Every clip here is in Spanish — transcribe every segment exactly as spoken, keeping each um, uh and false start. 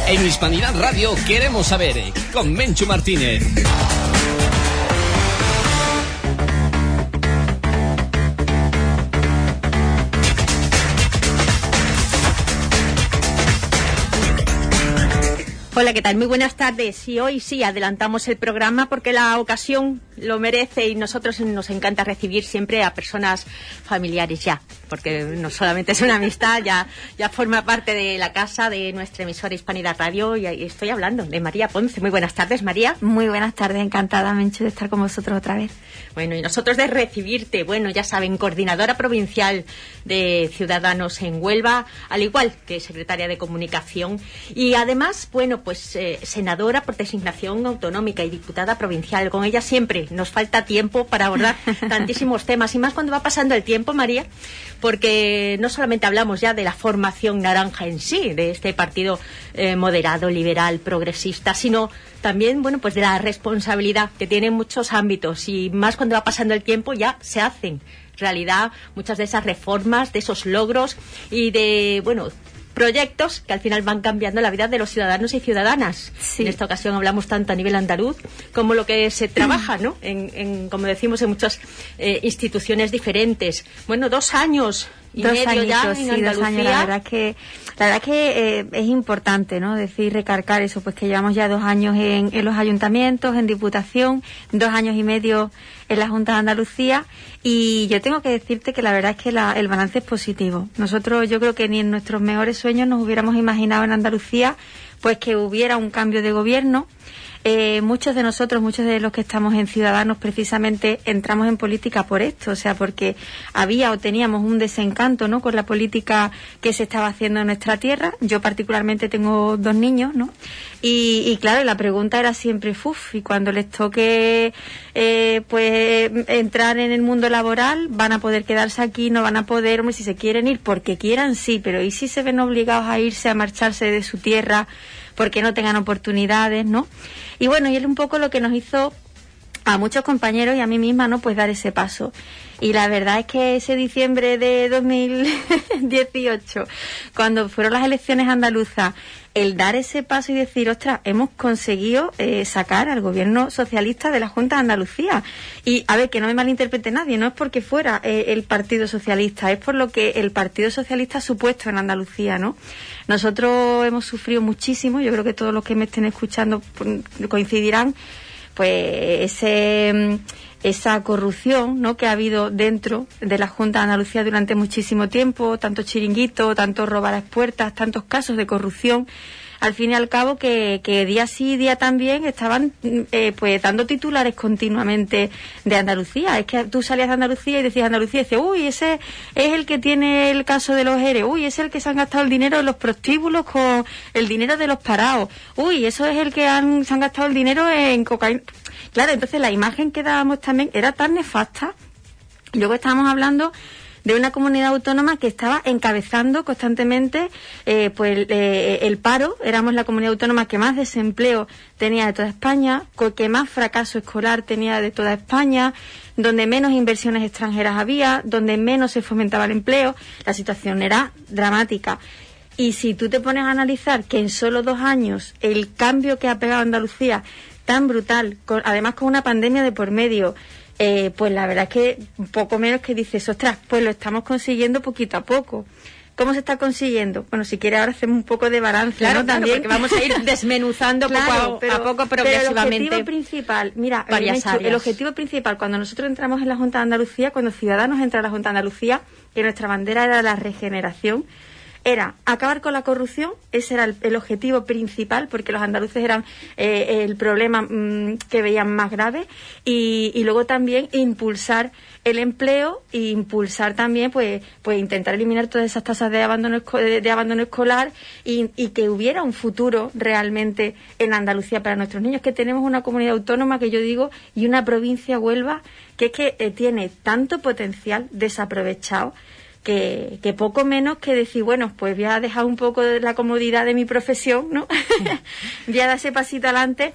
En Hispanidad Radio queremos saber, con Menchu Martínez. Hola, ¿qué tal? Muy buenas tardes. Y hoy sí adelantamos el programa porque la ocasión lo merece y nosotros nos encanta recibir siempre a personas familiares ya, porque no solamente es una amistad, ya, ya forma parte de la casa de nuestra emisora Hispanidad Radio y ahí estoy hablando de María Ponce. Muy buenas tardes, María. Muy buenas tardes, encantada, Menchu, de estar con vosotros otra vez. Bueno, y nosotros de recibirte, bueno, ya saben, coordinadora provincial de Ciudadanos en Huelva, al igual que secretaria de Comunicación y además, bueno, pues eh, senadora por designación autonómica y diputada provincial. Con ella siempre nos falta tiempo para abordar tantísimos temas y más cuando va pasando el tiempo, María, porque no solamente hablamos ya de la formación naranja en sí, de este partido eh, moderado, liberal, progresista, sino también, bueno, pues de la responsabilidad que tiene en muchos ámbitos y más cuando va pasando el tiempo ya se hacen realidad muchas de esas reformas, de esos logros y de, bueno, proyectos que al final van cambiando la vida de los ciudadanos y ciudadanas. Sí. En esta ocasión hablamos tanto a nivel andaluz como lo que se trabaja, ¿no? En, en como decimos, en muchas eh, instituciones diferentes. Bueno, dos años y dos medio añitos, ya en sí, Andalucía. Dos años. La verdad es que, la verdad es, que eh, es importante, ¿no? Decir, recargar eso, pues que llevamos ya dos años en, en los ayuntamientos, en Diputación, dos años y medio en la Junta de Andalucía y yo tengo que decirte que la verdad es que la, el balance es positivo. Nosotros yo creo que ni en nuestros mejores sueños nos hubiéramos imaginado en Andalucía pues que hubiera un cambio de gobierno. Eh, muchos de nosotros, muchos de los que estamos en Ciudadanos precisamente entramos en política por esto, o sea, porque había o teníamos un desencanto, ¿no?, con la política que se estaba haciendo en nuestra tierra. Yo particularmente tengo dos niños, ¿no? Y, y claro, la pregunta era siempre, uff, y cuando les toque eh, pues entrar en el mundo laboral, ¿van a poder quedarse aquí? ¿No van a poder? Hombre, si se quieren ir porque quieran, sí, pero ¿y si se ven obligados a irse, a marcharse de su tierra porque no tengan oportunidades, ¿no? Y bueno, y es un poco lo que nos hizo a muchos compañeros y a mí misma, ¿no?, pues dar ese paso. Y la verdad es que ese diciembre de dos mil dieciocho, cuando fueron las elecciones andaluzas, el dar ese paso y decir, ostras, hemos conseguido eh, sacar al gobierno socialista de la Junta de Andalucía. Y, a ver, que no me malinterprete nadie, no es porque fuera eh, el Partido Socialista, es por lo que el Partido Socialista ha supuesto en Andalucía, ¿no? Nosotros hemos sufrido muchísimo, yo creo que todos los que me estén escuchando coincidirán, pues ese... esa corrupción, ¿no?, que ha habido dentro de la Junta de Andalucía durante muchísimo tiempo, tantos chiringuitos, tantos robar a las puertas, tantos casos de corrupción, al fin y al cabo que, que día sí día también estaban eh, pues dando titulares continuamente de Andalucía. Es que tú salías de Andalucía y decías Andalucía y decías, uy, ese es el que tiene el caso de los E R E, uy, ese es el que se han gastado el dinero de los prostíbulos con el dinero de los parados, uy, eso es el que han, se han gastado el dinero en cocaína. Claro, entonces la imagen que dábamos también era tan nefasta. Y luego estábamos hablando de una comunidad autónoma que estaba encabezando constantemente eh, pues eh, el paro. Éramos la comunidad autónoma que más desempleo tenía de toda España, que más fracaso escolar tenía de toda España, donde menos inversiones extranjeras había, donde menos se fomentaba el empleo. La situación era dramática. Y si tú te pones a analizar que en solo dos años el cambio que ha pegado Andalucía tan brutal, con, además con una pandemia de por medio, eh, pues la verdad es que poco menos que dices, ostras, pues lo estamos consiguiendo poquito a poco. ¿Cómo se está consiguiendo? Bueno, si quiere ahora hacemos un poco de balance, claro, ¿no? Claro, también, porque vamos a ir desmenuzando claro, poco a, pero, a poco progresivamente. Pero el objetivo principal, mira, varias Menchu, áreas. El objetivo principal cuando nosotros entramos en la Junta de Andalucía, cuando Ciudadanos entra a la Junta de Andalucía, que nuestra bandera era la regeneración, era acabar con la corrupción. Ese era el, el objetivo principal, porque los andaluces eran eh, el problema mmm, que veían más grave, y, y luego también impulsar el empleo e impulsar también pues pues intentar eliminar todas esas tasas de abandono de, de abandono escolar y, y que hubiera un futuro realmente en Andalucía para nuestros niños, que tenemos una comunidad autónoma que yo digo y una provincia, Huelva, que es que eh, tiene tanto potencial desaprovechado Que, que poco menos que decir, bueno, pues voy a dejar un poco de la comodidad de mi profesión, ¿no? Voy a dar ese pasito adelante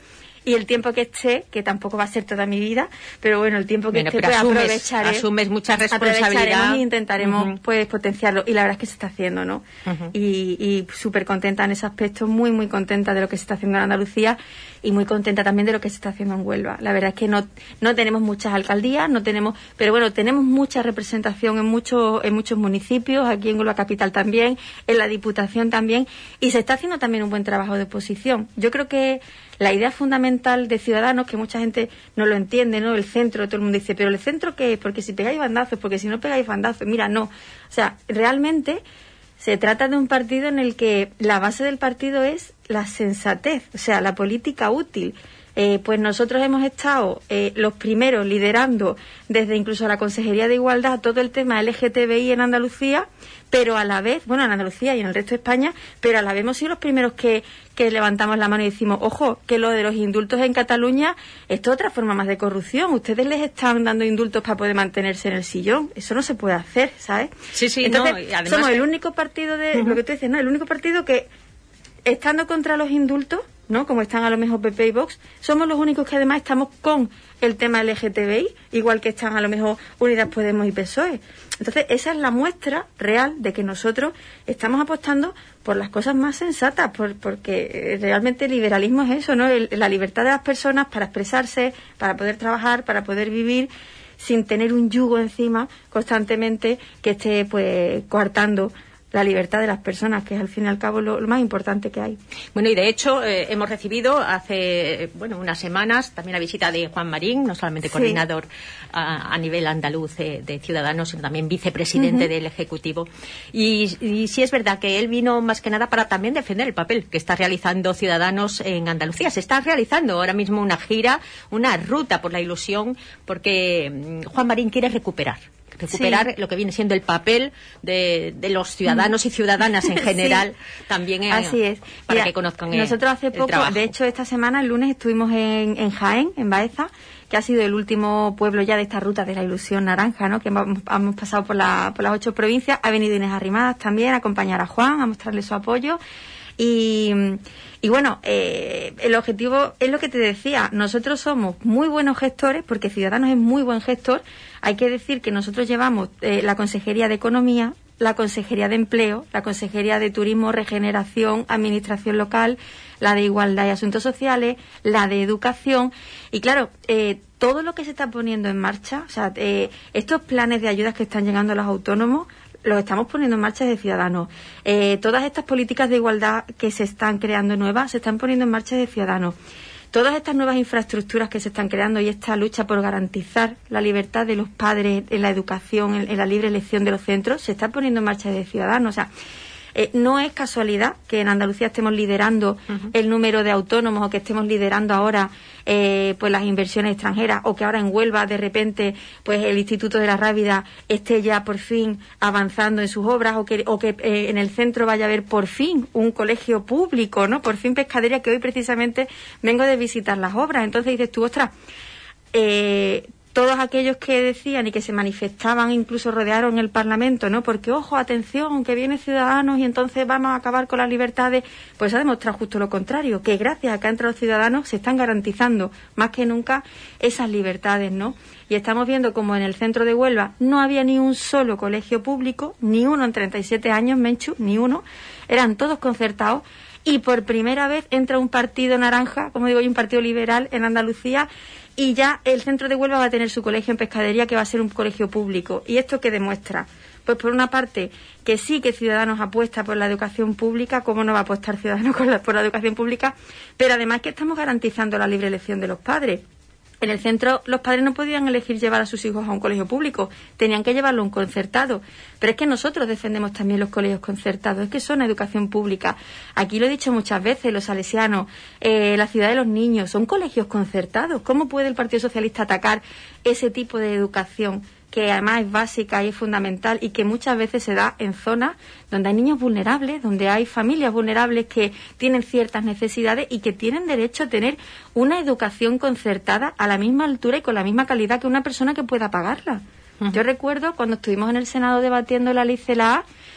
y el tiempo que esté, que tampoco va a ser toda mi vida, pero bueno, el tiempo que bueno, esté, pues asumes, aprovecharé. Asumes mucha responsabilidad. E intentaremos uh-huh. pues potenciarlo, y la verdad es que se está haciendo, ¿no? Uh-huh. Y, y súper contenta en ese aspecto, muy, muy contenta de lo que se está haciendo en Andalucía y muy contenta también de lo que se está haciendo en Huelva. La verdad es que no, no tenemos muchas alcaldías, no tenemos, pero bueno, tenemos mucha representación en muchos, en muchos municipios, aquí en Huelva Capital también, en la Diputación también, y se está haciendo también un buen trabajo de oposición. Yo creo que la idea fundamental de Ciudadanos, que mucha gente no lo entiende, ¿no? El centro, todo el mundo dice, ¿pero el centro qué es? Porque si pegáis bandazos, porque si no pegáis bandazos. Mira, no. O sea, realmente se trata de un partido en el que la base del partido es la sensatez, o sea, la política útil. Eh, pues nosotros hemos estado eh, los primeros liderando desde incluso la Consejería de Igualdad todo el tema L G T B I en Andalucía, pero a la vez, bueno, en Andalucía y en el resto de España, pero a la vez hemos sido los primeros que, que levantamos la mano y decimos, ojo, que lo de los indultos en Cataluña, esto es otra forma más de corrupción. Ustedes les están dando indultos para poder mantenerse en el sillón. Eso no se puede hacer, ¿sabes? Sí, sí, Entonces, no, y además somos que... el único partido de, uh-huh. lo que tú dices, ¿no? El único partido que, estando contra los indultos, ¿no? Como están a lo mejor P P y Vox, somos los únicos que además estamos con el tema L G T B I, igual que están a lo mejor Unidas Podemos y P S O E. Entonces, esa es la muestra real de que nosotros estamos apostando por las cosas más sensatas, por, porque realmente el liberalismo es eso, ¿no? El, la libertad de las personas para expresarse, para poder trabajar, para poder vivir sin tener un yugo encima constantemente que esté pues coartando la libertad de las personas, que es al fin y al cabo lo, lo más importante que hay. Bueno, y de hecho eh, hemos recibido hace bueno unas semanas también la visita de Juan Marín, no solamente coordinador sí. a, a nivel andaluz eh, de Ciudadanos, sino también vicepresidente uh-huh. del Ejecutivo. Y, y sí es verdad que él vino más que nada para también defender el papel que está realizando Ciudadanos en Andalucía. Se está realizando ahora mismo una gira, una ruta por la ilusión, porque mm, Juan Marín quiere recuperar. recuperar sí. lo que viene siendo el papel de, de los ciudadanos y ciudadanas en general sí. también eh, así es. para Mira, que conozcan nosotros hace el poco, trabajo. De hecho esta semana, el lunes, estuvimos en, en Jaén, en Baeza, que ha sido el último pueblo ya de esta ruta de la ilusión naranja, ¿no? Que hemos, hemos pasado por, la, por las ocho provincias. Ha venido Inés Arrimadas también a acompañar a Juan, a mostrarle su apoyo. Y, y bueno, eh, el objetivo es lo que te decía. Nosotros somos muy buenos gestores, porque Ciudadanos es muy buen gestor. Hay que decir que nosotros llevamos eh, la Consejería de Economía, la Consejería de Empleo, la Consejería de Turismo, Regeneración, Administración Local, la de Igualdad y Asuntos Sociales, la de Educación. Y claro, eh, todo lo que se está poniendo en marcha, o sea, eh, estos planes de ayudas que están llegando a los autónomos, los estamos poniendo en marcha de Ciudadanos. Eh, todas estas políticas de igualdad que se están creando nuevas, se están poniendo en marcha de Ciudadanos. Todas estas nuevas infraestructuras que se están creando y esta lucha por garantizar la libertad de los padres en la educación, en, en la libre elección de los centros, se está poniendo en marcha de Ciudadanos. O sea, eh, no es casualidad que en Andalucía estemos liderando uh-huh. el número de autónomos, o que estemos liderando ahora eh, pues las inversiones extranjeras, o que ahora en Huelva de repente pues el Instituto de la Rábida esté ya por fin avanzando en sus obras, o que, o que eh, en el centro vaya a haber por fin un colegio público, ¿no? Por fin Pescadería, que hoy precisamente vengo de visitar las obras. Entonces dices tú, ostras, eh, todos aquellos que decían y que se manifestaban, incluso rodearon el Parlamento, ¿no? Porque, ojo, atención, que vienen Ciudadanos y entonces vamos a acabar con las libertades. Pues ha demostrado justo lo contrario, que gracias a que han entrado los ciudadanos se están garantizando más que nunca esas libertades, ¿no? Y estamos viendo como en el centro de Huelva no había ni un solo colegio público, ni uno en treinta y siete años, Menchu, ni uno. Eran todos concertados. Y por primera vez entra un partido naranja, como digo yo, un partido liberal en Andalucía, y ya el centro de Huelva va a tener su colegio en Pescadería, que va a ser un colegio público. ¿Y esto qué demuestra? Pues por una parte, que sí que Ciudadanos apuesta por la educación pública, ¿cómo no va a apostar Ciudadanos por la, por la educación pública? Pero además que estamos garantizando la libre elección de los padres. En el centro los padres no podían elegir llevar a sus hijos a un colegio público, tenían que llevarlo a un concertado. Pero es que nosotros defendemos también los colegios concertados, es que son educación pública. Aquí lo he dicho muchas veces, los salesianos, eh, la Ciudad de los Niños, son colegios concertados. ¿Cómo puede el Partido Socialista atacar ese tipo de educación, que además es básica y es fundamental, y que muchas veces se da en zonas donde hay niños vulnerables, donde hay familias vulnerables que tienen ciertas necesidades y que tienen derecho a tener una educación concertada a la misma altura y con la misma calidad que una persona que pueda pagarla? Uh-huh. Yo recuerdo cuando estuvimos en el Senado debatiendo la ley C E L A A,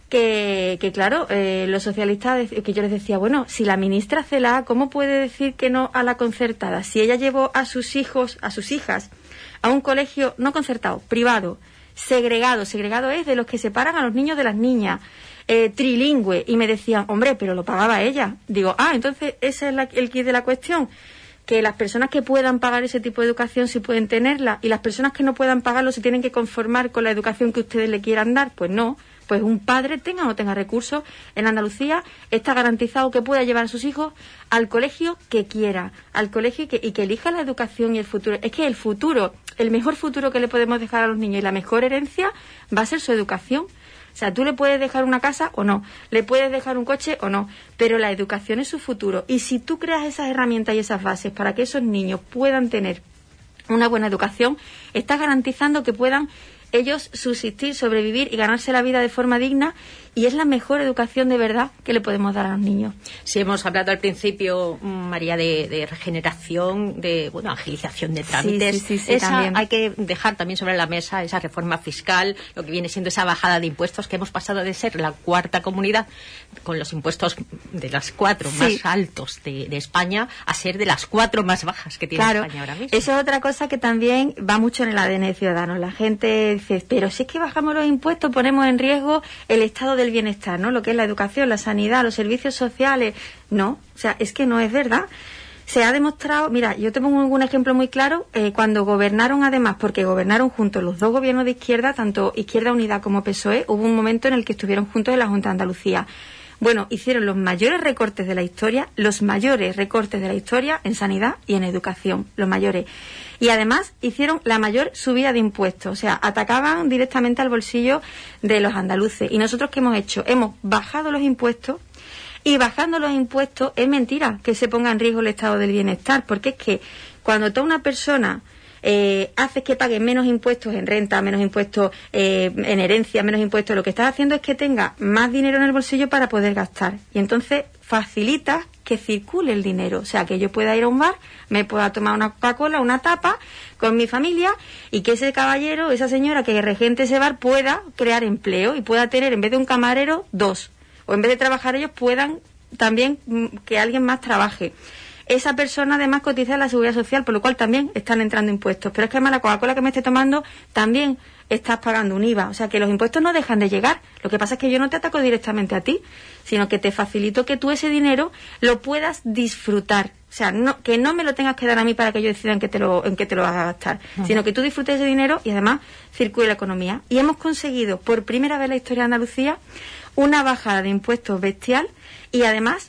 que, que claro, eh, los socialistas, que yo les decía, bueno, si la ministra Celaá, ¿cómo puede decir que no a la concertada? Si ella llevó a sus hijos, a sus hijas, a un colegio no concertado, privado, segregado, segregado es de los que separan a los niños de las niñas, eh, trilingüe, y me decían, hombre, pero lo pagaba ella. Digo, ah, entonces ese es la, el quid de la cuestión, que las personas que puedan pagar ese tipo de educación sí pueden tenerla, y las personas que no puedan pagarlo se tienen que conformar con la educación que ustedes le quieran dar. Pues no, pues un padre tenga o no tenga recursos, en Andalucía está garantizado que pueda llevar a sus hijos al colegio que quiera, al colegio y que, y que elija la educación y el futuro. Es que el futuro, el mejor futuro que le podemos dejar a los niños y la mejor herencia va a ser su educación. O sea, tú le puedes dejar una casa o no, le puedes dejar un coche o no, pero la educación es su futuro. Y si tú creas esas herramientas y esas bases para que esos niños puedan tener una buena educación, estás garantizando que puedan ellos subsistir, sobrevivir y ganarse la vida de forma digna, y es la mejor educación de verdad que le podemos dar a los niños. Sí, hemos hablado al principio, María, de, de regeneración, de bueno, agilización de trámites. Sí, sí, sí, sí, esa, también. hay que dejar también sobre la mesa esa reforma fiscal, lo que viene siendo esa bajada de impuestos, que hemos pasado de ser la cuarta comunidad con los impuestos de las cuatro Sí. más altos de, de España a ser de las cuatro más bajas que tiene Claro, España ahora mismo. eso es otra cosa que también va mucho en el A D N de Ciudadanos. La gente dice, pero si es que bajamos los impuestos, ponemos en riesgo el estado del bienestar, ¿no? Lo que es la educación, la sanidad, los servicios sociales. No, o sea, es que no es verdad. Se ha demostrado, mira, yo te pongo un ejemplo muy claro, eh, cuando gobernaron además, porque gobernaron juntos los dos gobiernos de izquierda, tanto Izquierda Unida como P S O E, hubo un momento en el que estuvieron juntos en la Junta de Andalucía. Bueno, hicieron los mayores recortes de la historia, los mayores recortes de la historia en sanidad y en educación, los mayores. Y además hicieron la mayor subida de impuestos, o sea, atacaban directamente al bolsillo de los andaluces. ¿Y nosotros qué hemos hecho? Hemos bajado los impuestos, y bajando los impuestos es mentira que se ponga en riesgo el estado del bienestar, porque es que cuando toda una persona eh, haces que pague menos impuestos en renta, menos impuestos eh, en herencia, menos impuestos, lo que estás haciendo es que tenga más dinero en el bolsillo para poder gastar. Y entonces facilitas que circule el dinero. O sea, que yo pueda ir a un bar, me pueda tomar una Coca-Cola, una tapa con mi familia, y que ese caballero, esa señora que regente ese bar pueda crear empleo y pueda tener, en vez de un camarero, dos. O en vez de trabajar ellos, puedan también que alguien más trabaje. Esa persona además cotiza en la Seguridad Social, por lo cual también están entrando impuestos. Pero es que además la Coca-Cola que me esté tomando también estás pagando un I V A. O sea que los impuestos no dejan de llegar. Lo que pasa es que yo no te ataco directamente a ti, sino que te facilito que tú ese dinero lo puedas disfrutar. O sea, no, que no me lo tengas que dar a mí para que yo decida en qué te lo, en qué te lo vas a gastar, uh-huh. sino que tú disfrutes ese dinero y además circule la economía. Y hemos conseguido por primera vez en la historia de Andalucía una bajada de impuestos bestial, y además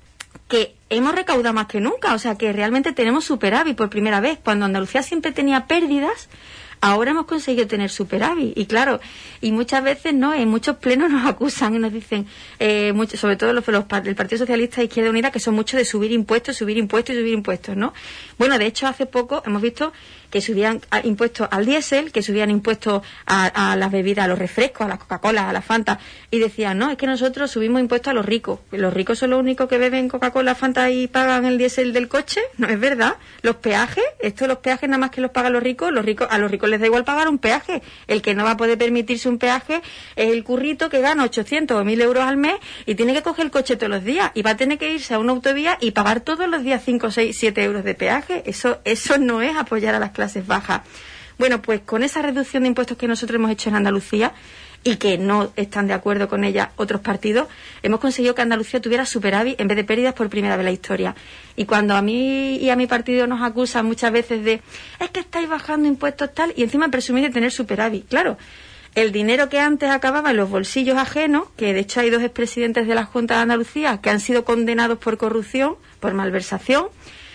que hemos recaudado más que nunca, o sea que realmente tenemos superávit por primera vez. Cuando Andalucía siempre tenía pérdidas, ahora hemos conseguido tener superávit. Y claro, y muchas veces no, en muchos plenos nos acusan y nos dicen, eh, mucho, sobre todo los, los del Partido Socialista e Izquierda Unida, que son muchos de subir impuestos, subir impuestos y subir impuestos, ¿no? Bueno, de hecho hace poco hemos visto que subían impuestos al diésel, que subían impuestos a, a las bebidas, a los refrescos, a las Coca-Cola, a la Fanta, y decían, no, es que nosotros subimos impuestos a los ricos. ¿Los ricos son los únicos que beben Coca-Cola, Fanta y pagan el diésel del coche? No es verdad. Los peajes, esto los peajes nada más que los pagan los ricos, los ricos, a los ricos les da igual pagar un peaje. El que no va a poder permitirse un peaje es el currito que gana ochocientos o mil euros al mes y tiene que coger el coche todos los días, y va a tener que irse a una autovía y pagar todos los días cinco, seis, siete euros de peaje. Eso, eso no es apoyar a las clases bajas. Bueno, pues con esa reducción de impuestos que nosotros hemos hecho en Andalucía, y que no están de acuerdo con ella otros partidos, hemos conseguido que Andalucía tuviera superávit en vez de pérdidas por primera vez en la historia. Y cuando a mí y a mi partido nos acusan muchas veces de, es que estáis bajando impuestos tal, y encima presumís de tener superávit, claro, el dinero que antes acababa en los bolsillos ajenos, que de hecho hay dos expresidentes de la Junta de Andalucía que han sido condenados por corrupción, por malversación,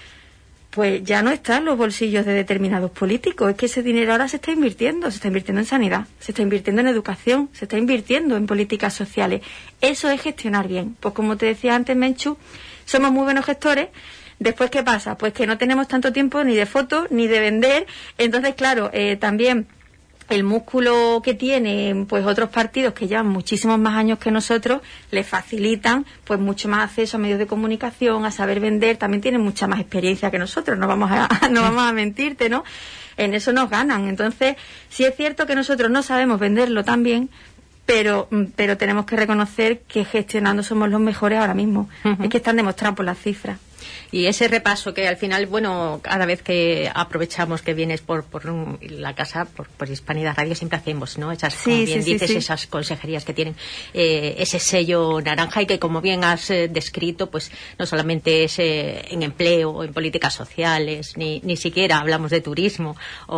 pues ya no está en los bolsillos de determinados políticos. Es que ese dinero ahora se está invirtiendo, se está invirtiendo en sanidad, se está invirtiendo en educación, se está invirtiendo en políticas sociales. Eso es gestionar bien. Pues como te decía antes, Menchu, somos muy buenos gestores. Después, ¿qué pasa? Pues que no tenemos tanto tiempo ni de fotos ni de vender. Entonces, claro, eh, también el músculo que tienen pues otros partidos que llevan muchísimos más años que nosotros les facilitan pues mucho más acceso a medios de comunicación, a saber vender. También tienen mucha más experiencia que nosotros, no vamos a no vamos a mentirte, ¿no? En eso nos ganan. Entonces, sí es cierto que nosotros no sabemos venderlo tan bien, pero pero tenemos que reconocer que gestionando somos los mejores ahora mismo. Uh-huh. Es que están demostrados por las cifras. Y ese repaso que al final, bueno, cada vez que aprovechamos que vienes por, por la casa, por, por Hispanidad Radio, siempre hacemos, ¿no? Esas, como sí, bien sí, dices, sí, sí. esas consejerías que tienen eh, ese sello naranja y que, como bien has eh, descrito, pues no solamente es eh, en empleo, en políticas sociales, ni, ni siquiera hablamos de turismo,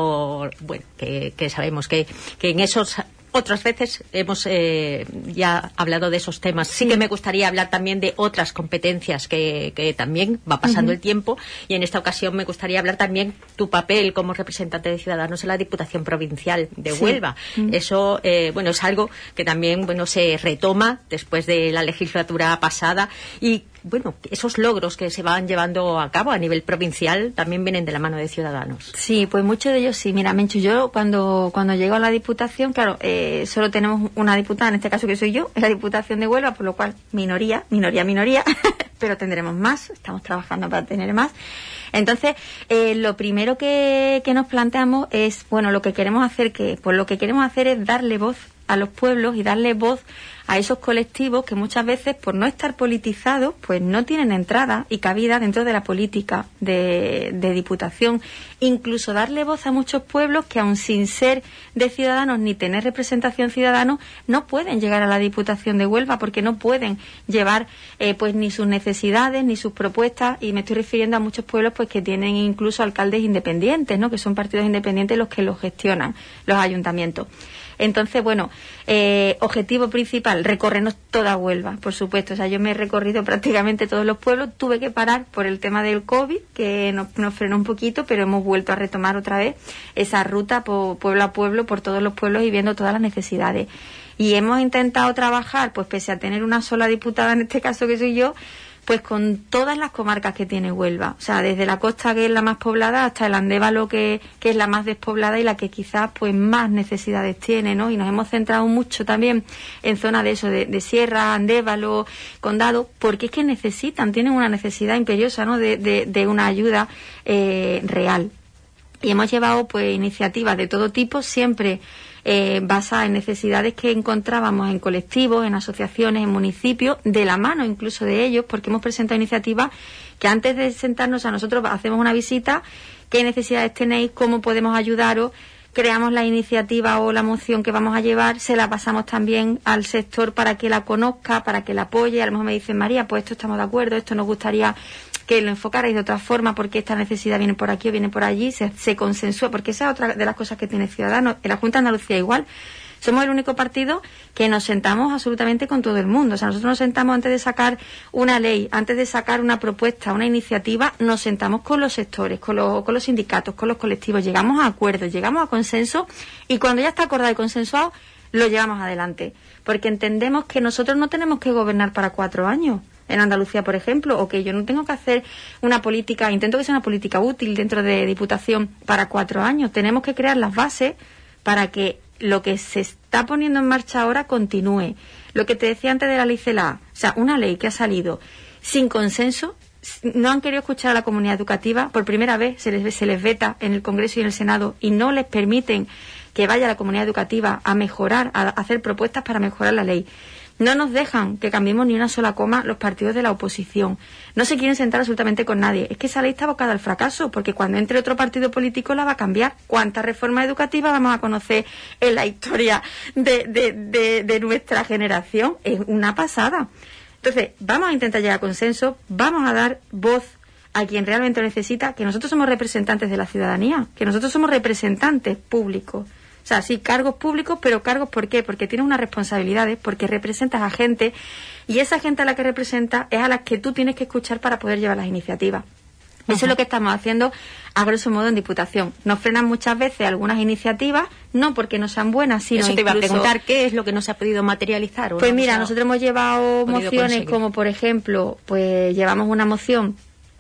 o, bueno, que, que sabemos que, que en esos... Otras veces hemos eh, ya hablado de esos temas. Sí. sí que me gustaría hablar también de otras competencias que, que también va pasando uh-huh. el tiempo, y en esta ocasión me gustaría hablar también tu papel como representante de Ciudadanos en la Diputación Provincial de sí. Huelva. Uh-huh. Eso, eh, bueno, es algo que también, bueno, se retoma después de la legislatura pasada, y bueno, esos logros que se van llevando a cabo a nivel provincial también vienen de la mano de Ciudadanos. Sí, pues muchos de ellos sí. Mira, Menchu, yo cuando cuando llego a la Diputación, claro, eh, solo tenemos una diputada, en este caso que soy yo, en la Diputación de Huelva, por lo cual minoría, minoría, minoría, pero tendremos más, estamos trabajando para tener más. Entonces, eh, lo primero que, que nos planteamos es, bueno, lo que queremos hacer, que pues lo que queremos hacer es darle voz a los pueblos y darle voz a esos colectivos que muchas veces, por no estar politizados, pues no tienen entrada y cabida dentro de la política de, de Diputación. Incluso darle voz a muchos pueblos que, aun sin ser de Ciudadanos ni tener representación ciudadana, no pueden llegar a la Diputación de Huelva porque no pueden llevar eh, pues ni sus necesidades ni sus propuestas, y me estoy refiriendo a muchos pueblos pues que tienen incluso alcaldes independientes, ¿no? Que son partidos independientes los que los gestionan, los ayuntamientos. Entonces, bueno, eh, objetivo principal, recorrernos toda Huelva, por supuesto. O sea, yo me he recorrido prácticamente todos los pueblos. Tuve que parar por el tema del COVID, que nos, nos frenó un poquito, pero hemos vuelto a retomar otra vez esa ruta por pueblo a pueblo, por todos los pueblos y viendo todas las necesidades. Y hemos intentado trabajar, pues pese a tener una sola diputada, en este caso que soy yo, pues con todas las comarcas que tiene Huelva, o sea, desde la costa, que es la más poblada, hasta el Andévalo, que, que es la más despoblada y la que quizás pues más necesidades tiene, ¿no? Y nos hemos centrado mucho también en zonas de eso, de, de Sierra, Andévalo, Condado, porque es que necesitan, tienen una necesidad imperiosa, ¿no? De, de, de una ayuda eh, real. Y hemos llevado pues iniciativas de todo tipo, siempre Eh, basada en necesidades que encontrábamos en colectivos, en asociaciones, en municipios, de la mano incluso de ellos, porque hemos presentado iniciativas que antes de sentarnos a nosotros hacemos una visita, qué necesidades tenéis, cómo podemos ayudaros, creamos la iniciativa o la moción que vamos a llevar, se la pasamos también al sector para que la conozca, para que la apoye. A lo mejor me dicen, María, pues esto estamos de acuerdo, esto nos gustaría que lo enfocarais de otra forma, porque esta necesidad viene por aquí o viene por allí, se, se consensúa, porque esa es otra de las cosas que tiene Ciudadanos. En la Junta de Andalucía igual, somos el único partido que nos sentamos absolutamente con todo el mundo. O sea, nosotros nos sentamos antes de sacar una ley, antes de sacar una propuesta, una iniciativa, nos sentamos con los sectores, con los, con los sindicatos, con los colectivos, llegamos a acuerdos, llegamos a consenso, y cuando ya está acordado y consensuado, lo llevamos adelante. Porque entendemos que nosotros no tenemos que gobernar para cuatro años. En Andalucía, por ejemplo, o que yo no tengo que hacer una política, intento que sea una política útil dentro de Diputación para cuatro años. Tenemos que crear las bases para que lo que se está poniendo en marcha ahora continúe. Lo que te decía antes de la ley CELA, o sea, una ley que ha salido sin consenso, no han querido escuchar a la comunidad educativa, por primera vez se les, se les veta en el Congreso y en el Senado y no les permiten que vaya la comunidad educativa a mejorar, a hacer propuestas para mejorar la ley. No nos dejan que cambiemos ni una sola coma los partidos de la oposición. No se quieren sentar absolutamente con nadie. Es que esa ley está abocada al fracaso, porque cuando entre otro partido político la va a cambiar. ¿Cuántas reformas educativas vamos a conocer en la historia de, de, de, de nuestra generación? Es una pasada. Entonces, vamos a intentar llegar a consenso, vamos a dar voz a quien realmente lo necesita, que nosotros somos representantes de la ciudadanía, que nosotros somos representantes públicos. O sea, sí, cargos públicos, pero cargos, ¿por qué? Porque tienes unas responsabilidades, porque representas a gente, y esa gente a la que representas es a la que tú tienes que escuchar para poder llevar las iniciativas. Eso uh-huh. es lo que estamos haciendo, a grosso modo, en Diputación. Nos frenan muchas veces algunas iniciativas, no porque no sean buenas, sino Eso te incluso... iba a preguntar, ¿qué es lo que no se ha podido materializar? Pues mira, nosotros hemos llevado mociones conseguir. como, por ejemplo, pues llevamos una moción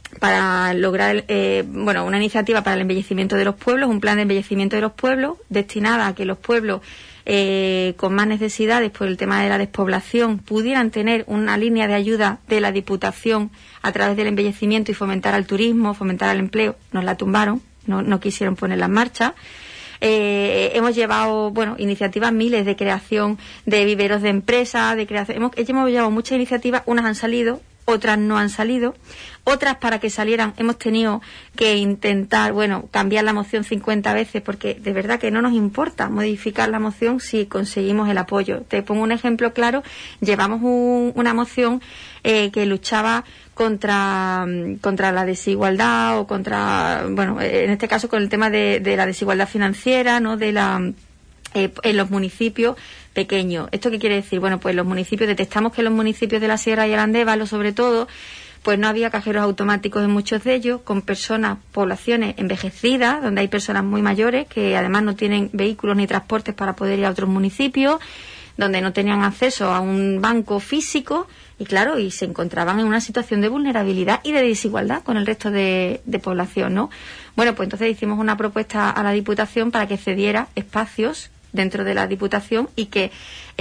para lograr, eh, bueno, una iniciativa para el embellecimiento de los pueblos, un plan de embellecimiento de los pueblos, destinada a que los pueblos eh, con más necesidades por el tema de la despoblación pudieran tener una línea de ayuda de la Diputación a través del embellecimiento y fomentar al turismo, fomentar al empleo. Nos la tumbaron, no, no quisieron ponerla en marcha. Eh, hemos llevado, bueno, iniciativas miles de creación de viveros de empresas, de creación. Hemos, hemos llevado muchas iniciativas, unas han salido, otras no han salido, otras para que salieran hemos tenido que intentar, bueno, cambiar la moción cincuenta veces porque de verdad que no nos importa modificar la moción si conseguimos el apoyo. Te pongo un ejemplo claro, llevamos un, una moción eh, que luchaba contra contra la desigualdad o contra, bueno, en este caso con el tema de, de la desigualdad financiera, ¿no?, de la eh, en los municipios pequeños. ¿Esto qué quiere decir? Bueno, pues los municipios, detectamos que los municipios de la Sierra y el Andévalo, sobre todo, pues no había cajeros automáticos en muchos de ellos, con personas, poblaciones envejecidas, donde hay personas muy mayores que además no tienen vehículos ni transportes para poder ir a otros municipios, donde no tenían acceso a un banco físico y claro, y se encontraban en una situación de vulnerabilidad y de desigualdad con el resto de, de población, ¿no? Bueno, pues entonces hicimos una propuesta a la Diputación para que cediera espacios dentro de la Diputación y que,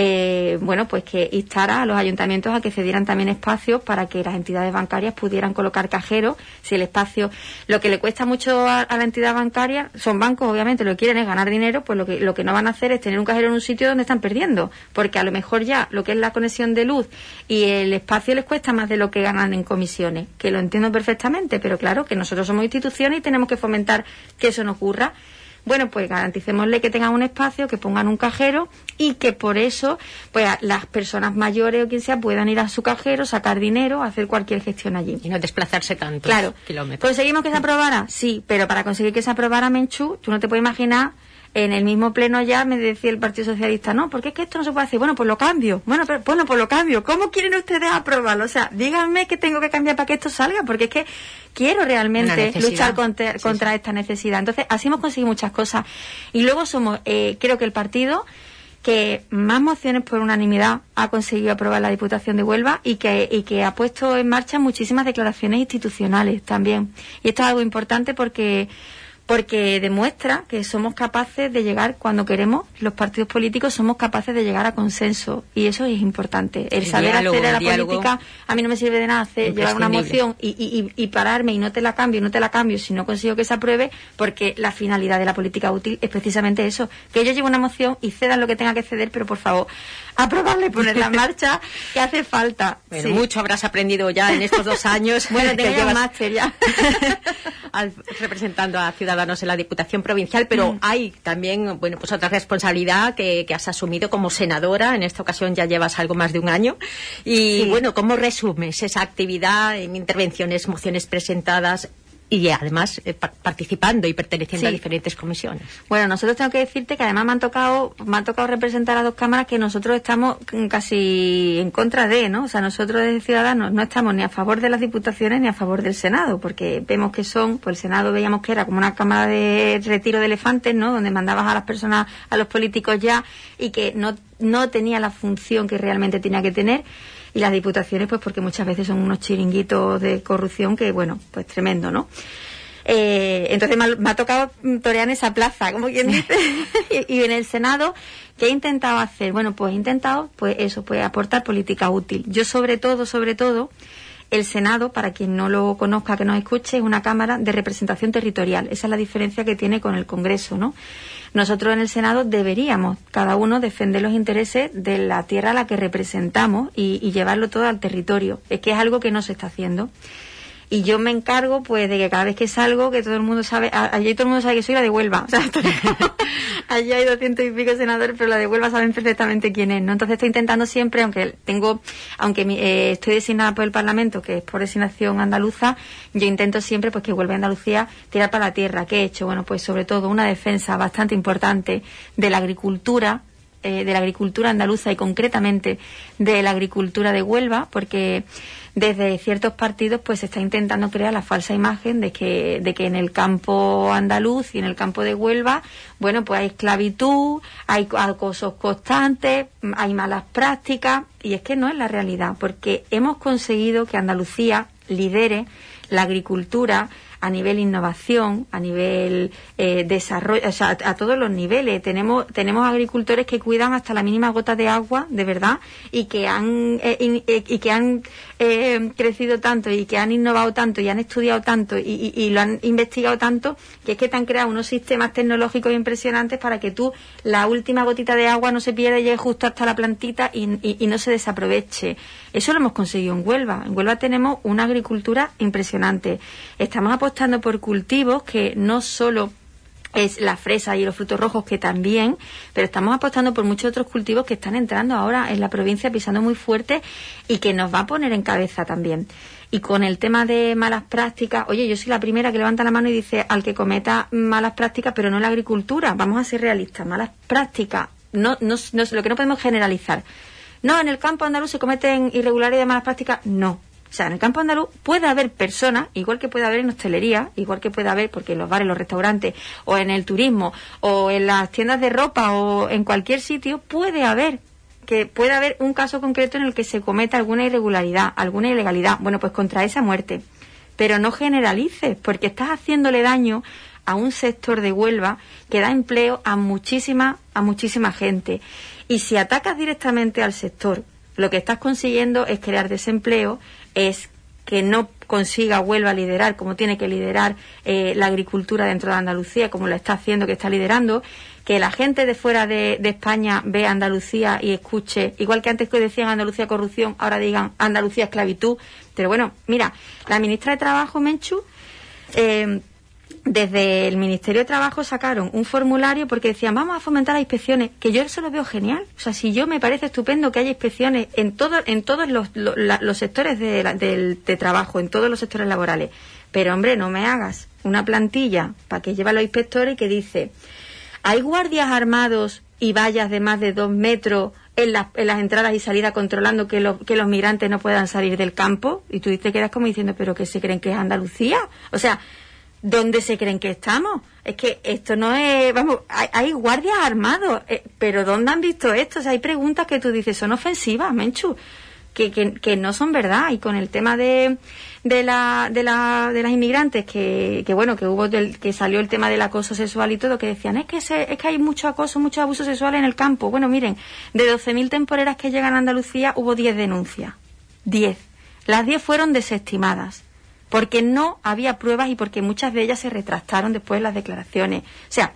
eh, bueno, pues que instara a los ayuntamientos a que cedieran también espacios para que las entidades bancarias pudieran colocar cajeros. Si el espacio, lo que le cuesta mucho a, a la entidad bancaria, son bancos, obviamente, lo que quieren es ganar dinero, pues lo que, lo que no van a hacer es tener un cajero en un sitio donde están perdiendo, porque a lo mejor ya lo que es la conexión de luz y el espacio les cuesta más de lo que ganan en comisiones, que lo entiendo perfectamente, pero claro, que nosotros somos instituciones y tenemos que fomentar que eso no ocurra. Bueno, pues garanticémosle que tengan un espacio, que pongan un cajero y que por eso pues las personas mayores o quien sea puedan ir a su cajero, sacar dinero, hacer cualquier gestión allí. Y no desplazarse tantos claro. kilómetros. ¿Conseguimos que se aprobara? Sí, pero para conseguir que se aprobara, Menchú, tú no te puedes imaginar, en el mismo pleno ya me decía el Partido Socialista, no, porque es que esto no se puede hacer. Bueno, pues lo cambio. Bueno, pero, bueno, pues lo cambio. ¿Cómo quieren ustedes aprobarlo? O sea, díganme qué tengo que cambiar para que esto salga, porque es que quiero realmente luchar contra, sí, contra sí. esta necesidad. Entonces, así hemos conseguido muchas cosas. Y luego somos, eh, creo que el partido que más mociones por unanimidad ha conseguido aprobar la Diputación de Huelva y que, y que ha puesto en marcha muchísimas declaraciones institucionales también. Y esto es algo importante porque... porque demuestra que somos capaces de llegar, cuando queremos, los partidos políticos somos capaces de llegar a consenso, y eso es importante. El, el saber diálogo, hacer a la diálogo, política, a mí no me sirve de nada hacer, llevar una moción y, y, y pararme y no te la cambio, no te la cambio si no consigo que se apruebe, porque la finalidad de la política útil es precisamente eso, que yo lleve una moción y cedan lo que tenga que ceder, pero por favor, aprobarla y ponerla en marcha, que hace falta. Bueno, sí. Mucho habrás aprendido ya en estos dos años. Bueno, tengo ya un máster ya. al, representando a Ciudadanos en la Diputación Provincial, pero mm. hay también, bueno, pues otra responsabilidad que, que has asumido como senadora. En esta ocasión ya llevas algo más de un año. Y sí. Bueno, ¿cómo resumes esa actividad en intervenciones, mociones presentadas? Y además eh, participando y perteneciendo sí. a diferentes comisiones. Bueno, nosotros tengo que decirte que además me han tocado me han tocado representar a dos cámaras que nosotros estamos casi en contra de, ¿no? O sea, nosotros desde Ciudadanos no estamos ni a favor de las diputaciones ni a favor del Senado, porque vemos que son, pues el Senado veíamos que era como una cámara de retiro de elefantes, ¿no? Donde mandabas a las personas, a los políticos ya, y que no, no tenía la función que realmente tenía que tener. Y las diputaciones, pues porque muchas veces son unos chiringuitos de corrupción que, bueno, pues tremendo, ¿no? Eh, entonces me ha, me ha tocado torear en esa plaza, como quien dice. y, y en el Senado, ¿qué he intentado hacer? Bueno, pues he intentado, pues eso, pues aportar política útil. Yo sobre todo, sobre todo, el Senado, para quien no lo conozca, que nos escuche, es una cámara de representación territorial. Esa es la diferencia que tiene con el Congreso, ¿no? Nosotros en el Senado deberíamos, cada uno, defender los intereses de la tierra a la que representamos y, y llevarlo todo al territorio. Es que es algo que no se está haciendo. Y yo me encargo, pues, de que cada vez que salgo, que todo el mundo sabe, a, allí todo el mundo sabe que soy la de Huelva. O sea, estoy, allí hay doscientos y pico senadores, pero la de Huelva saben perfectamente quién es, ¿no? Entonces estoy intentando siempre, aunque tengo, aunque eh, estoy designada por el Parlamento, que es por designación andaluza, yo intento siempre, pues, que Huelva y Andalucía tirar para la tierra. ¿Qué he hecho? Bueno, pues sobre todo una defensa bastante importante de la agricultura, eh, de la agricultura andaluza y concretamente de la agricultura de Huelva, porque desde ciertos partidos pues se está intentando crear la falsa imagen de que de que en el campo andaluz y en el campo de Huelva, bueno, pues hay esclavitud, hay acosos constantes, hay malas prácticas, y es que no es la realidad, porque hemos conseguido que Andalucía lidere la agricultura a nivel innovación, a nivel eh, desarrollo, o sea, a, a todos los niveles. Tenemos tenemos agricultores que cuidan hasta la mínima gota de agua, de verdad, y que han eh, in, eh, y que han eh, crecido tanto y que han innovado tanto y han estudiado tanto y, y, y lo han investigado tanto, que es que te han creado unos sistemas tecnológicos impresionantes para que tú la última gotita de agua no se pierda y llegue justo hasta la plantita y, y, y no se desaproveche. Eso lo hemos conseguido en Huelva. En Huelva tenemos una agricultura impresionante. Estamos apostando por cultivos que no solo es la fresa y los frutos rojos, que también, pero estamos apostando por muchos otros cultivos que están entrando ahora en la provincia pisando muy fuerte y que nos va a poner en cabeza también. Y con el tema de malas prácticas, oye, yo soy la primera que levanta la mano y dice al que cometa malas prácticas, pero no en la agricultura. Vamos a ser realistas. Malas prácticas, no, no, no, lo que no podemos generalizar. No, en el campo andaluz se cometen irregularidades de malas prácticas, no. O sea, en el campo andaluz puede haber personas, igual que puede haber en hostelería, igual que puede haber, porque en los bares, los restaurantes, o en el turismo, o en las tiendas de ropa, o en cualquier sitio, puede haber, que puede haber un caso concreto en el que se cometa alguna irregularidad, alguna ilegalidad. Bueno, pues contra esa muerte. Pero no generalices, porque estás haciéndole daño a un sector de Huelva que da empleo a muchísima, a muchísima gente. Y si atacas directamente al sector, lo que estás consiguiendo es crear desempleo, es que no consiga Huelva liderar como tiene que liderar eh, la agricultura dentro de Andalucía, como lo está haciendo, que está liderando, que la gente de fuera de, de España vea Andalucía y escuche, igual que antes que decían Andalucía corrupción, ahora digan Andalucía esclavitud. Pero bueno, mira, la ministra de Trabajo, Menchu, eh, desde el Ministerio de Trabajo sacaron un formulario porque decían vamos a fomentar las inspecciones, que yo eso lo veo genial. O sea, si yo me parece estupendo que haya inspecciones en todo, en todos los, los, los sectores de, la, de, de trabajo, en todos los sectores laborales, pero hombre, no me hagas una plantilla para que lleva los inspectores que dice hay guardias armados y vallas de más de dos metros en las, en las entradas y salidas controlando que, lo, que los migrantes no puedan salir del campo, y tú te quedas como diciendo pero ¿qué se creen que es Andalucía? O sea, ¿dónde se creen que estamos? Es que esto no es... Vamos, hay, hay guardias armados, eh, pero ¿dónde han visto esto? O sea, hay preguntas que tú dices, son ofensivas, Menchu, que, que, que no son verdad. Y con el tema de, de, la, de, la, de las inmigrantes, que, que bueno, que hubo del, que salió el tema del acoso sexual y todo, que decían, es que, se, es que hay mucho acoso, mucho abuso sexual en el campo. Bueno, miren, de doce mil temporeras que llegan a Andalucía, hubo diez denuncias. diez. Las diez fueron desestimadas, porque no había pruebas y porque muchas de ellas se retractaron después de las declaraciones. O sea,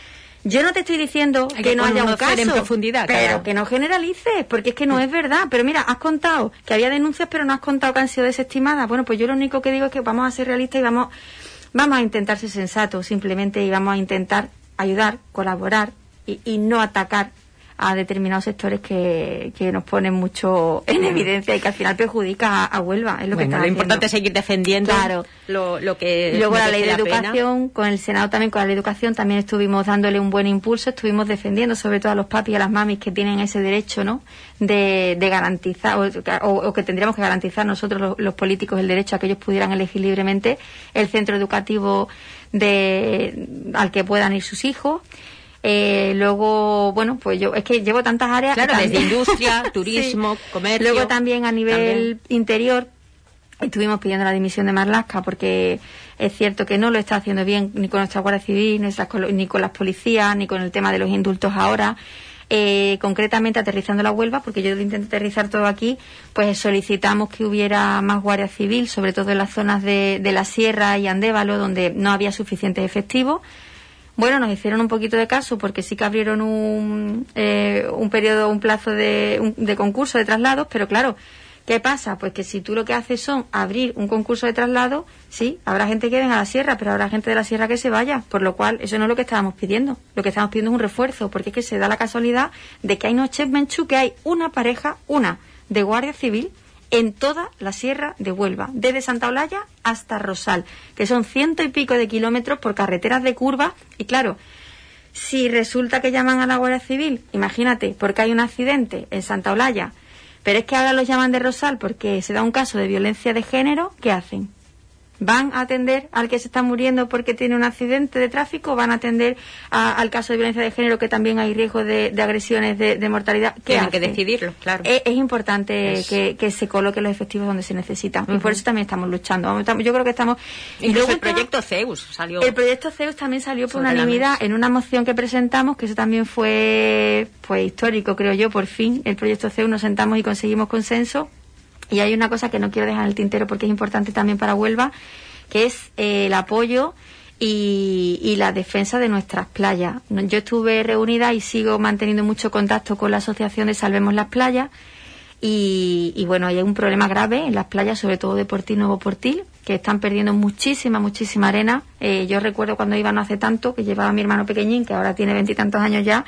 yo no te estoy diciendo que, que no haya un caso, en profundidad, pero claro, que no generalices, porque es que no es verdad. Pero mira, has contado que había denuncias, pero no has contado que han sido desestimadas. Bueno, pues yo lo único que digo es que vamos a ser realistas y vamos, vamos a intentar ser sensatos, simplemente, y vamos a intentar ayudar, colaborar y, y no atacar a determinados sectores que, que nos ponen mucho en evidencia y que al final perjudica a, a Huelva. Es lo bueno, que está lo haciendo. importante es seguir defendiendo, claro, lo, lo que y luego la ley de la educación, pena. Con el Senado también, con la ley de educación también estuvimos dándole un buen impulso, estuvimos defendiendo sobre todo a los papis y a las mamis que tienen ese derecho, ¿no?, de, de garantizar, o, o, o que tendríamos que garantizar nosotros los, los políticos el derecho a que ellos pudieran elegir libremente el centro educativo de, al que puedan ir sus hijos. Eh, luego, bueno, pues yo es que llevo tantas áreas. Claro, también, desde industria, turismo, sí, comercio. Luego también a nivel también. interior estuvimos pidiendo la dimisión de Marlaska porque es cierto que no lo está haciendo bien ni con nuestra Guardia Civil, ni con las policías, ni con el tema de los indultos ahora. Eh, concretamente aterrizando la Huelva, porque yo lo intenté aterrizar todo aquí, pues solicitamos que hubiera más Guardia Civil, sobre todo en las zonas de, de la Sierra y Andévalo, donde no había suficientes efectivos. Bueno, nos hicieron un poquito de caso porque sí que abrieron un, eh, un periodo, un plazo de, un, de concurso de traslados, pero claro, ¿qué pasa? Pues que si tú lo que haces son abrir un concurso de traslado, sí, habrá gente que venga a la sierra, pero habrá gente de la sierra que se vaya, por lo cual eso no es lo que estábamos pidiendo. Lo que estamos pidiendo es un refuerzo, porque es que se da la casualidad de que hay noches, Menchu, que hay una pareja, una de Guardia Civil, en toda la sierra de Huelva, desde Santa Olalla hasta Rosal, que son ciento y pico de kilómetros por carreteras de curva. Y claro, si resulta que llaman a la Guardia Civil, imagínate, porque hay un accidente en Santa Olalla, pero es que ahora los llaman de Rosal porque se da un caso de violencia de género, ¿qué hacen? ¿Van a atender al que se está muriendo porque tiene un accidente de tráfico? ¿Van a atender a, al caso de violencia de género, que también hay riesgo de, de agresiones de, de mortalidad? ¿Qué Tienen hace? que decidirlo, claro. Es, es importante es... que, que se coloquen los efectivos donde se necesitan. Uh-huh. Y por eso también estamos luchando. Yo creo que estamos... Y luego el proyecto Zeus salió... El proyecto Zeus también salió por unanimidad en una moción que presentamos, que eso también fue, fue histórico, creo yo. Por fin, el proyecto Zeus, nos sentamos y conseguimos consenso. Y hay una cosa que no quiero dejar en el tintero porque es importante también para Huelva, que es eh, el apoyo y, y la defensa de nuestras playas. Yo estuve reunida y sigo manteniendo mucho contacto con la asociación de Salvemos las Playas y, y bueno, hay un problema grave en las playas, sobre todo de Portil, Nuevo Portil, que están perdiendo muchísima, muchísima arena. Eh, yo recuerdo cuando iba no hace tanto, que llevaba a mi hermano pequeñín, que ahora tiene veintitantos años ya,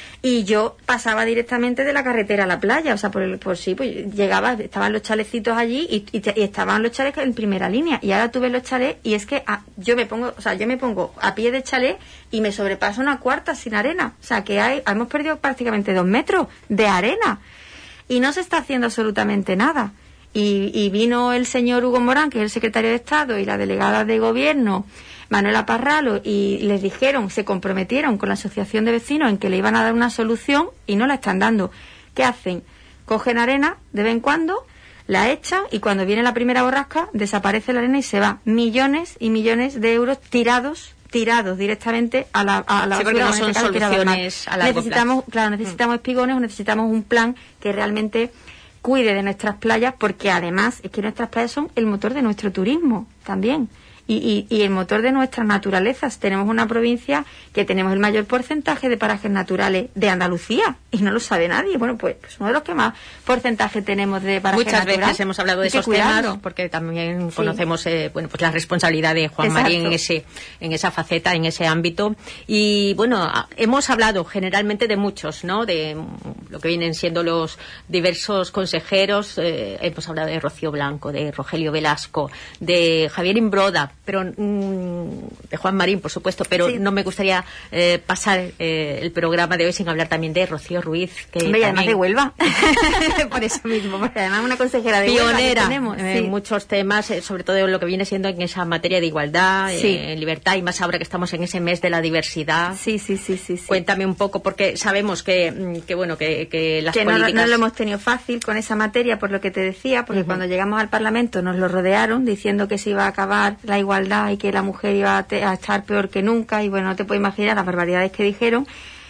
y yo pasaba directamente de la carretera a la playa, o sea, por, el, por sí, pues llegaba, estaban los chaleccitos allí y, y, y estaban los chalets en primera línea, y ahora tú ves los chalets y es que ah, yo me pongo, o sea, yo me pongo a pie de chalet y me sobrepasa una cuarta sin arena, o sea, que hay, hemos perdido prácticamente dos metros de arena y no se está haciendo absolutamente nada. Y, y vino el señor Hugo Morán, que es el secretario de Estado, y la delegada de Gobierno, Manuela Parralo, y les dijeron, se comprometieron con la asociación de vecinos en que le iban a dar una solución y no la están dando. ¿Qué hacen? Cogen arena de vez en cuando, la echan y cuando viene la primera borrasca desaparece la arena y se va. Millones y millones de euros tirados tirados directamente a la, a la sí, porque no son soluciones a largo necesitamos, plazo. Claro, necesitamos espigones o necesitamos un plan que realmente cuide de nuestras playas, porque además es que nuestras playas son el motor de nuestro turismo también. Y, y, y el motor de nuestras naturalezas. Tenemos una provincia que tenemos el mayor porcentaje de parajes naturales de Andalucía y no lo sabe nadie. Bueno, pues, pues uno de los que más porcentaje tenemos de parajes Muchas naturales. veces hemos hablado de esos temas porque también sí. conocemos eh, bueno, pues la responsabilidad de Juan Exacto. Marín en ese en esa faceta, en ese ámbito. Y bueno, hemos hablado generalmente de muchos, ¿no? De lo que vienen siendo los diversos consejeros. Eh, hemos hablado de Rocío Blanco, de Rogelio Velasco, de Javier Imbroda, pero mmm, de Juan Marín, por supuesto, pero sí. no me gustaría eh, pasar eh, el programa de hoy sin hablar también de Rocío Ruiz, que Hombre, también... además de Huelva, por eso mismo, porque además una consejera de pionera Huelva que tenemos, en sí. muchos temas, eh, sobre todo en lo que viene siendo en esa materia de igualdad, sí. eh, libertad, y más ahora que estamos en ese mes de la diversidad. Sí, sí, sí, sí. sí. Cuéntame un poco, porque sabemos que, que bueno, que, que las que políticas... no, no lo hemos tenido fácil con esa materia, por lo que te decía, porque uh-huh. cuando llegamos al Parlamento nos lo rodearon diciendo que se iba a acabar la igualdad y que la mujer iba a, te, a estar peor que nunca, y bueno, no te puedes imaginar las barbaridades que dijeron,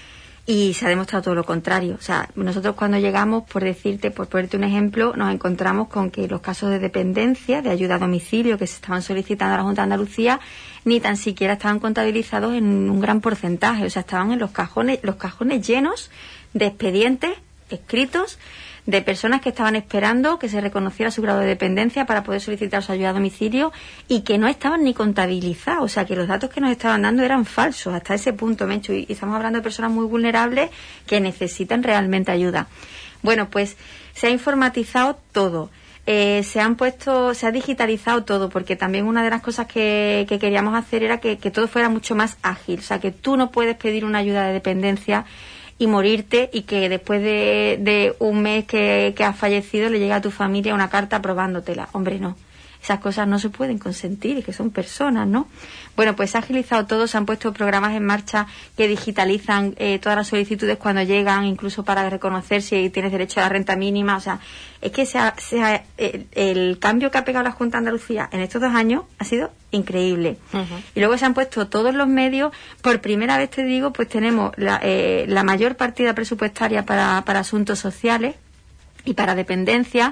y se ha demostrado todo lo contrario. O sea, nosotros cuando llegamos, por decirte, por ponerte un ejemplo, nos encontramos con que los casos de dependencia, de ayuda a domicilio que se estaban solicitando a la Junta de Andalucía, ni tan siquiera estaban contabilizados en un gran porcentaje. O sea, estaban en los cajones, los cajones llenos de expedientes escritos de personas que estaban esperando que se reconociera su grado de dependencia para poder solicitar su ayuda a domicilio y que no estaban ni contabilizados. O sea, que los datos que nos estaban dando eran falsos hasta ese punto, Menchu. Y estamos hablando de personas muy vulnerables que necesitan realmente ayuda. Bueno, pues se ha informatizado todo. Eh, se han puesto, se ha digitalizado todo, porque también una de las cosas que, que queríamos hacer era que, que todo fuera mucho más ágil. O sea, que tú no puedes pedir una ayuda de dependencia y morirte y que después de, de un mes que, que has fallecido le llega a tu familia una carta aprobándotela. Hombre, no. Esas cosas no se pueden consentir y que son personas, ¿no? Bueno, pues se ha agilizado todo, se han puesto programas en marcha que digitalizan eh, todas las solicitudes cuando llegan, incluso para reconocer si tienes derecho a la renta mínima. O sea, es que se ha, se ha, el, el cambio que ha pegado la Junta de Andalucía en estos dos años ha sido increíble. Uh-huh. Y luego se han puesto todos los medios. Por primera vez, te digo, pues tenemos la, eh, la mayor partida presupuestaria para, para asuntos sociales y para dependencia.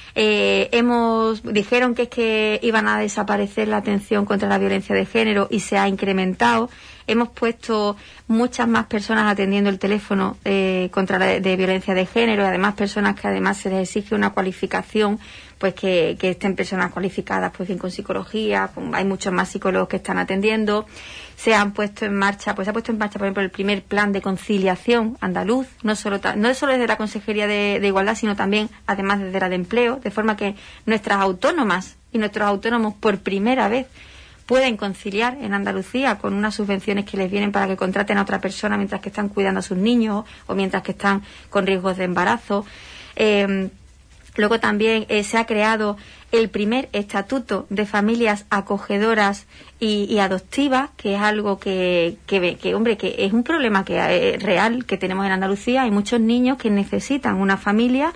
Eh, hemos dijeron que es que iban a desaparecer la atención contra la violencia de género y se ha incrementado. Hemos puesto muchas más personas atendiendo el teléfono eh, contra la de, de violencia de género, y además personas que además se les exige una cualificación, pues que, que estén personas cualificadas, pues bien con psicología. Con, hay muchos más psicólogos que están atendiendo. Se han puesto en marcha, pues se ha puesto en marcha, por ejemplo, el primer plan de conciliación andaluz, no solo no solo desde la Consejería de, de Igualdad, sino también, además, desde la de Empleo, de forma que nuestras autónomas y nuestros autónomos por primera vez pueden conciliar en Andalucía con unas subvenciones que les vienen para que contraten a otra persona mientras que están cuidando a sus niños o mientras que están con riesgos de embarazo. Eh, Luego también eh, se ha creado el primer estatuto de familias acogedoras y, y adoptivas, que es algo que, que, que, hombre, que es un problema que es real que tenemos en Andalucía. Hay muchos niños que necesitan una familia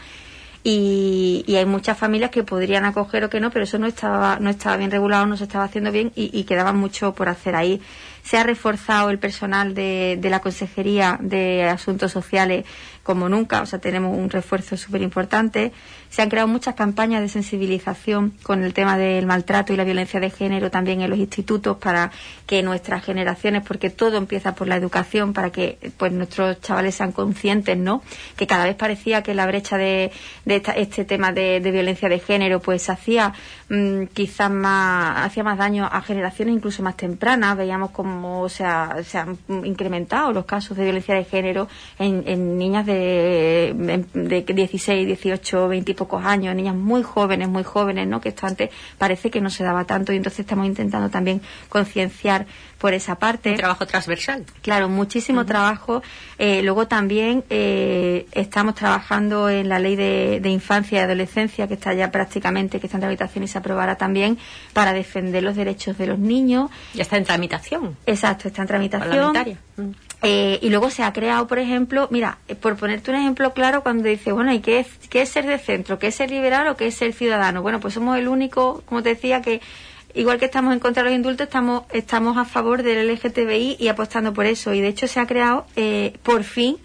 y, y hay muchas familias que podrían acoger o que no, pero eso no estaba, no estaba bien regulado, no se estaba haciendo bien y, y quedaba mucho por hacer ahí. Se ha reforzado el personal de, de la Consejería de Asuntos Sociales como nunca, o sea, tenemos un refuerzo súper importante. Se han creado muchas campañas de sensibilización con el tema del maltrato y la violencia de género también en los institutos para que nuestras generaciones, porque todo empieza por la educación, para que pues nuestros chavales sean conscientes, ¿no? Que cada vez parecía que la brecha de, de esta, este tema de, de violencia de género pues hacía mmm, quizás más, hacía más daño a generaciones incluso más tempranas. Veíamos como o sea, se han incrementado los casos de violencia de género en, en niñas de De, de dieciséis, dieciocho, veinte y pocos años, niñas muy jóvenes, muy jóvenes, ¿no? Que esto antes parece que no se daba tanto y entonces estamos intentando también concienciar por esa parte. Un trabajo transversal. Claro, muchísimo uh-huh. trabajo. Eh, luego también eh, estamos trabajando en la ley de, de infancia y adolescencia, que está ya prácticamente, que está en tramitación y se aprobará también, para defender los derechos de los niños. Ya está en tramitación. Exacto, está en tramitación. Parlamentaria. Uh-huh. Eh, y luego se ha creado, por ejemplo, mira, eh, por ponerte un ejemplo claro, cuando dice, bueno, ¿y qué es, qué es ser de centro? ¿Qué es ser liberal o qué es ser ciudadano? Bueno, pues somos el único, como te decía, que igual que estamos en contra de los indultos, estamos estamos a favor del L G T B I y apostando por eso. Y de hecho se ha creado, eh, por fin,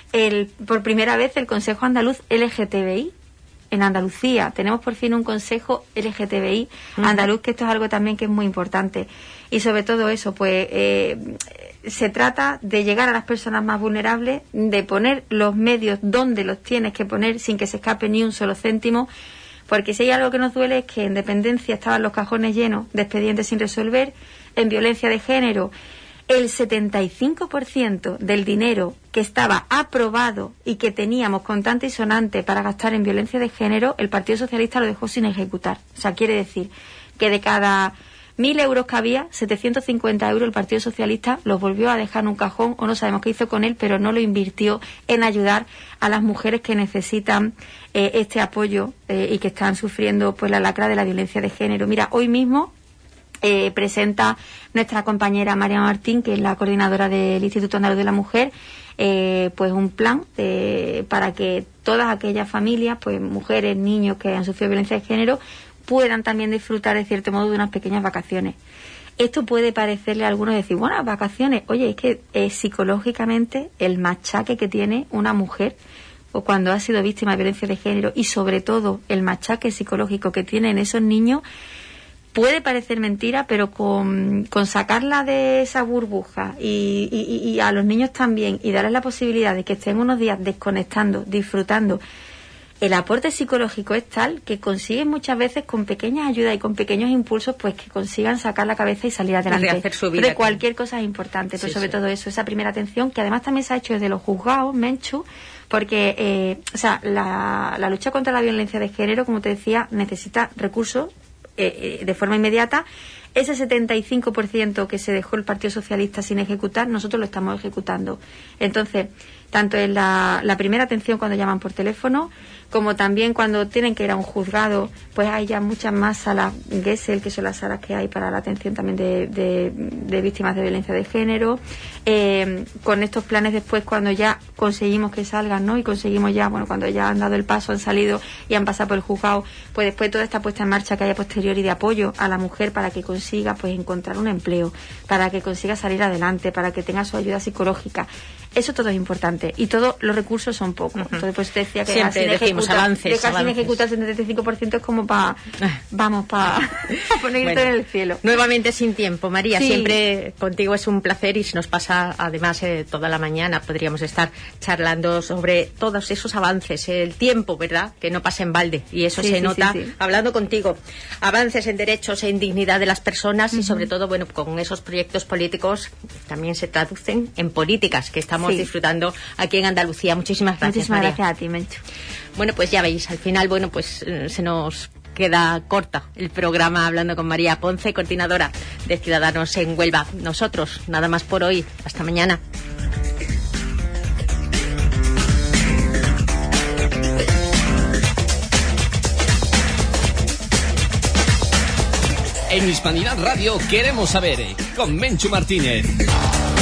el por primera vez, el Consejo Andaluz L G T B I. En Andalucía tenemos por fin un consejo L G T B I uh-huh. andaluz, que esto es algo también que es muy importante. Y sobre todo eso, pues eh, se trata de llegar a las personas más vulnerables, de poner los medios donde los tienes que poner sin que se escape ni un solo céntimo, porque si hay algo que nos duele es que en dependencia estaban los cajones llenos de expedientes sin resolver, en violencia de género el setenta y cinco por ciento del dinero que estaba aprobado y que teníamos contante y sonante para gastar en violencia de género, el Partido Socialista lo dejó sin ejecutar. O sea, quiere decir que de cada mil euros que había, setecientos cincuenta euros el Partido Socialista los volvió a dejar en un cajón, o no sabemos qué hizo con él, pero no lo invirtió en ayudar a las mujeres que necesitan eh, este apoyo eh, y que están sufriendo pues la lacra de la violencia de género. Mira, hoy mismo Eh, presenta nuestra compañera María Martín, que es la coordinadora del Instituto Andaluz de la Mujer, eh, pues un plan eh, para que todas aquellas familias, pues mujeres, niños que han sufrido violencia de género, puedan también disfrutar de cierto modo de unas pequeñas vacaciones. Esto puede parecerle a algunos decir, bueno, vacaciones, oye, es que eh, psicológicamente el machaque que tiene una mujer o cuando ha sido víctima de violencia de género, y sobre todo el machaque psicológico que tienen esos niños, puede parecer mentira, pero con, con sacarla de esa burbuja y, y, y a los niños también, y darles la posibilidad de que estén unos días desconectando, disfrutando, el aporte psicológico es tal que consiguen muchas veces con pequeñas ayudas y con pequeños impulsos, pues que consigan sacar la cabeza y salir adelante. De, su vida, de cualquier cosa es importante, pero sí, sobre sí. todo eso, esa primera atención, que además también se ha hecho desde los juzgados, Menchu, porque eh, o sea, la, la lucha contra la violencia de género, como te decía, necesita recursos Eh, de forma inmediata. Ese setenta y cinco por ciento que se dejó el Partido Socialista sin ejecutar, nosotros lo estamos ejecutando. Entonces, tanto en la, la primera atención cuando llaman por teléfono, como también cuando tienen que ir a un juzgado, pues hay ya muchas más salas Gesell, que son las salas que hay para la atención también de, de, de víctimas de violencia de género. Eh, con estos planes después, cuando ya conseguimos que salgan, ¿no? Y conseguimos ya, bueno, cuando ya han dado el paso, han salido y han pasado por el juzgado, pues después toda esta puesta en marcha que haya posterior y de apoyo a la mujer para que consiga pues encontrar un empleo, para que consiga salir adelante, para que tenga su ayuda psicológica. Eso todo es importante y todos los recursos son pocos. Uh-huh. Entonces, pues te decía que siempre decimos avances. Dejar avances. sin ejecutar el setenta y cinco por ciento es como para, vamos, para poner bueno, en el cielo. Nuevamente sin tiempo, María. Sí. Siempre contigo es un placer y se nos pasa, además, eh, toda la mañana podríamos estar charlando sobre todos esos avances. El tiempo, ¿verdad? Que no pasa en balde y eso sí, se sí, nota sí, sí. hablando contigo. Avances en derechos e en dignidad de las personas uh-huh. y sobre todo, bueno, con esos proyectos políticos también se traducen en políticas que estamos sí. disfrutando aquí en Andalucía. Muchísimas gracias, Muchísimas María. gracias a ti, Menchu. Bueno, pues ya veis, al final, bueno, pues eh, se nos queda corta el programa hablando con María Ponce, coordinadora de Ciudadanos en Huelva. Nosotros, nada más por hoy. Hasta mañana. En Hispanidad Radio queremos saber, con Menchu Martínez.